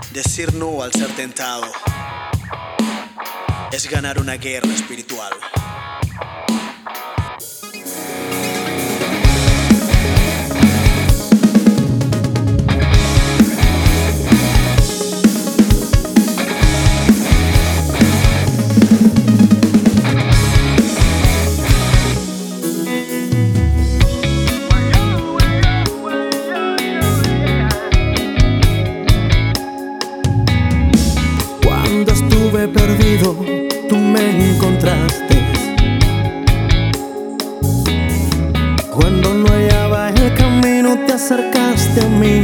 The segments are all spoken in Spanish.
Decir no al ser tentado es ganar una guerra espiritual. Cuando estuve perdido, tú me encontraste. Cuando no hallaba el camino, te acercaste a mí.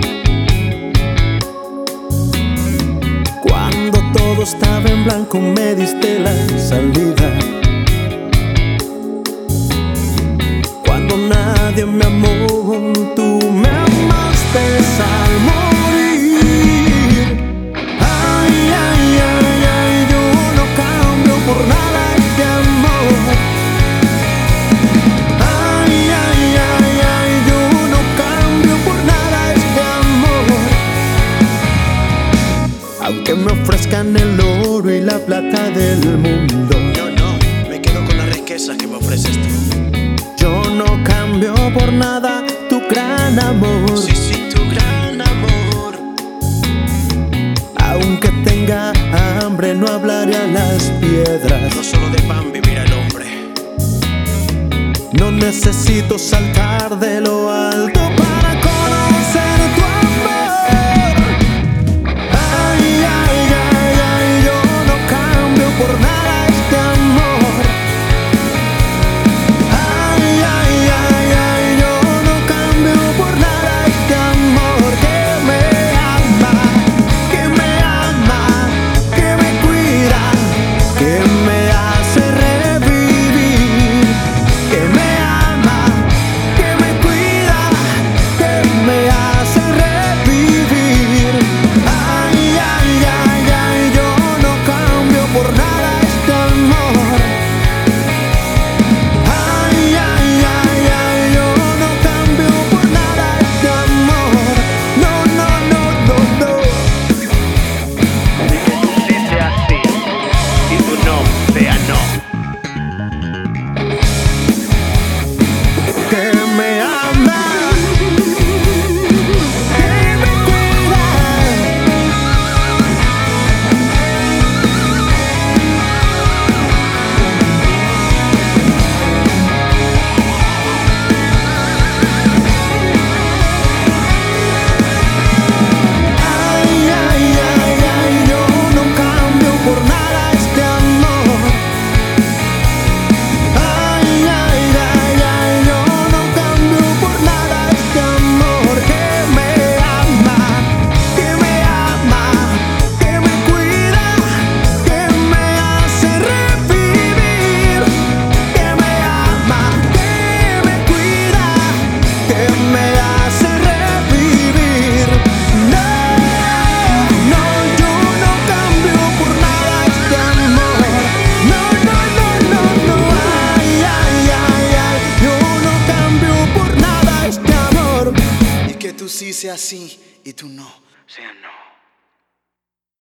Cuando todo estaba en blanco, me diste la salida. Cuando nadie me amó, tú me amaste al morir. Ay, ay, ay, ay, yo no cambio por nada este amor. Ay, ay, ay, ay, yo no cambio por nada este amor. Aunque me ofrezcan el oro y la plata del mundo, No, me quedo con las riquezas que me ofreces tú. yo no cambio por nada tu gran amor. Sí, tu gran amor. Aunque tenga hambre, no hablaré a las piedras. No solo de pan vivirá el hombre. No necesito saltar de lo alto para conocer tu amor. Ay, ay, ay, ay, yo no cambio por nada este amor. Ay, ay, ay, ay, yo no cambio por nada este amor. Que me ama, que me ama, que me cuida, que me hace revivir. Que me ama, que me cuida, que me hace revivir. Ay, ay, ay, ay, yo no cambio por nada este amor. Ay, ay, ay, ay, yo no cambio por nada este amor. No, no, no, no, no. Que tú sí sea sí y tú no sea no. Que me ama, que me cuida. Ay, ay, ay, ay, yo no cambio por nada este amor. Ay, ay, ay, ay, yo no cambio por nada este amor. Que me ama, que me ama, que me cuida, que me hace revivir. Que me ama, que me cuida, que me hace revivir. No, no, yo no cambio por nada este amor. No, no, no, no, no. Ay, ay, ay, ay, yo no cambio por nada este amor. Y que tú sí seas sí y tú no seas no.